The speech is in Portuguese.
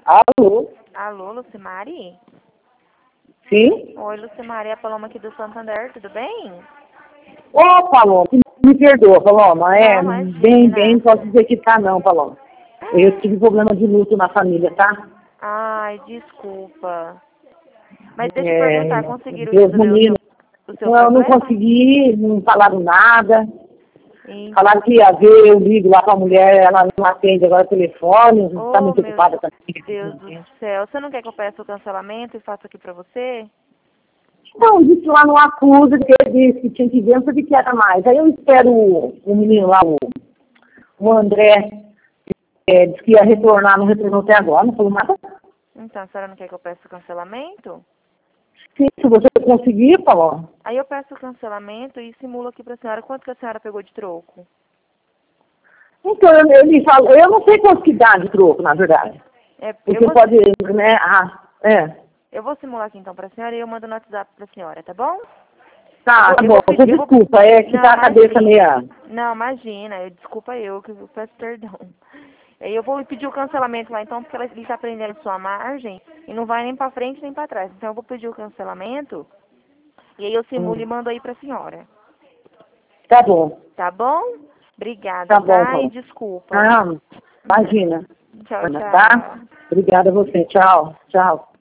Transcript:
Alô? Alô, Lucimari? Sim? Oi, Lucimari, é a Paloma aqui do Santander, tudo bem? Ô, Paloma, me perdoa, Paloma. Não, Bem, imagina. não posso dizer que tá não, Paloma. Eu tive problema de luto na família, tá? Ai, desculpa. Mas deixa eu É, perguntar, conseguiram Deus resolver menino, o seu eu não problema? consegui, não falaram nada. Sim. Falaram que ia ver, eu ligo lá pra mulher, ela não atende agora o telefone, está Oh, muito meu ocupada Deus do também. céu. Você não quer que eu peça o cancelamento e faça aqui pra você? Não, disse lá no acusa, que ele disse que tinha que ver, não sabia que era mais. Aí eu espero o menino lá, o André, disse que ia retornar, não retornou até agora, não falou nada. Então, a senhora não quer que eu peça o cancelamento? Sim, se você conseguir, falou. Aí eu peço o cancelamento e simulo aqui pra senhora quanto que a senhora pegou de troco. Então, ele falou, eu não sei quanto que dá de troco, na verdade. Eu Porque vou, pode, né, eu vou simular aqui então pra senhora e eu mando no WhatsApp pra senhora, tá bom? Tá Eu bom, vou você pedir, desculpa, é que não, tá a cabeça imagina. meia. Não, imagina. Desculpa eu, que eu peço perdão. Aí eu vou pedir o cancelamento lá então, porque ele tá prendendo sua margem e não vai nem pra frente nem pra trás. Então eu vou pedir o cancelamento e aí eu simulo e mando aí pra senhora. Tá bom, Tá bom? Obrigada, tá bom, tá? E falou. desculpa. Não, imagina. Tchau, Tá? tchau. Obrigada a você, tchau, tchau.